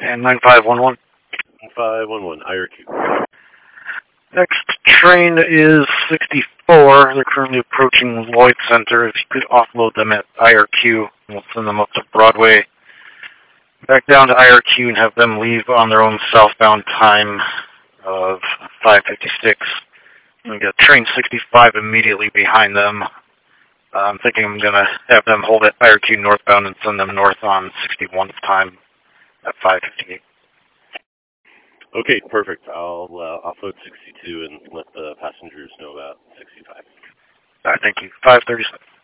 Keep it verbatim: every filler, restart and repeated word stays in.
And nine five one one. nine five one one, I R Q. Next train is sixty-four. They're currently approaching Lloyd Center. If you could offload them at I R Q, we'll send them up to Broadway. Back down to I R Q and have them leave on their own southbound time of five fifty-six. We got train sixty-five immediately behind them. Uh, I'm thinking I'm going to have them hold at I R Q northbound and send them north on sixty-one's time at five fifty-eight. Okay, perfect. I'll uh, offload sixty-two and let the passengers know about sixty-five. All right, thank you. five thirty-seven.